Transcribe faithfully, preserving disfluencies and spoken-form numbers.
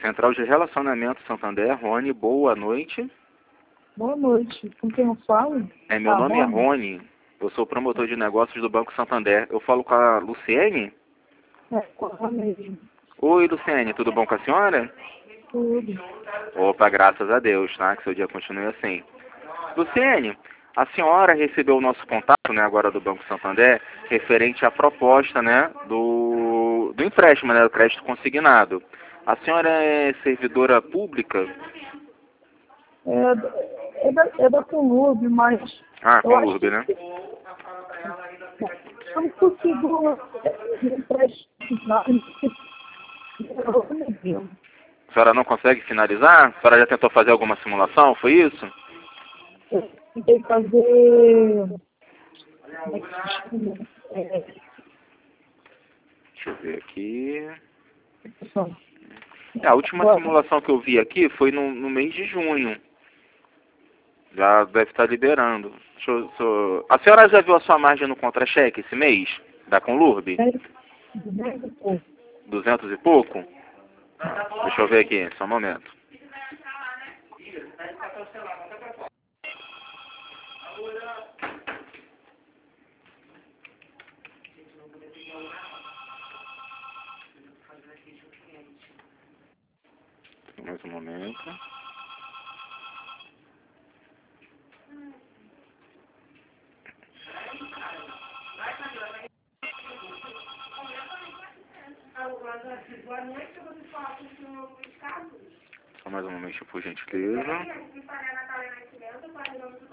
Central de Relacionamento Santander, Rony, boa noite. Boa noite. Com quem eu falo? É, meu ah, nome Rony? é Rony. Eu sou promotor de negócios do Banco Santander. Eu falo com a Luciene? É, com ela mesmo. Oi, Luciene, tudo bom com a senhora? Tudo. Opa, graças a Deus, tá? Que seu dia continue assim. Luciene, a senhora recebeu o nosso contato, né, agora do Banco Santander, referente à proposta, né, do, do empréstimo, né, do crédito consignado. A senhora é servidora pública? É, da- é, da, é da Conurb, mas... Ah, eu com acho Urb, né? que eu não consigo emprestar. A senhora não consegue finalizar? A senhora já tentou fazer alguma simulação, foi isso? Eu tentei fazer... É, Deixa eu ver aqui. só. É, a última simulação que eu vi aqui foi no, no mês de junho. Já deve estar liberando. Deixa eu, deixa eu- A senhora já viu a sua margem no contra-cheque esse mês? Da Conlurb? dez e pouco. Duzentos e pouco? Ah, deixa eu ver aqui, só um momento. Mais um momento. Só mais um momento, por gentileza.